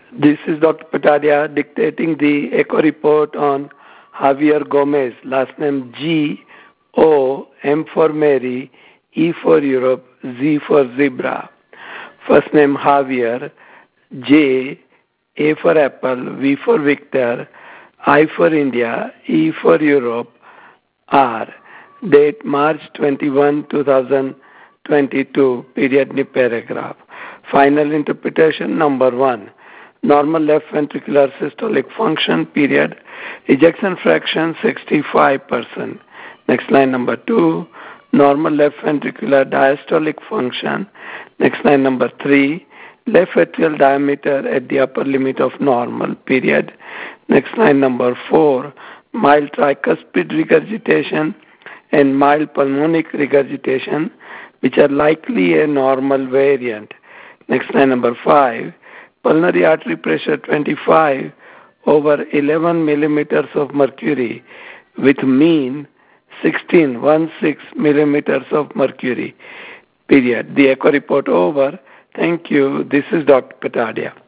This is Dr. Patadia dictating the echo report on Javier Gomez, last name G-O, M for Mary, E for Europe, Z for Zebra. First name Javier, J, A for Apple, V for Victor, I for India, E for Europe, R. Date March 21, 2022, period ni paragraph. Final interpretation number 1. Normal left ventricular systolic function, period. Ejection fraction 65%. Next line number 2. Normal left ventricular diastolic function. Next line number 3. Left atrial diameter at the upper limit of normal, period. Next line number 4. Mild tricuspid regurgitation and mild pulmonic regurgitation, which are likely a normal variant. Next line number 5. Pulmonary artery pressure 25 over 11 millimeters of mercury with mean 16 millimeters of mercury, period. The echo report over. Thank you. This is Dr. Patadia.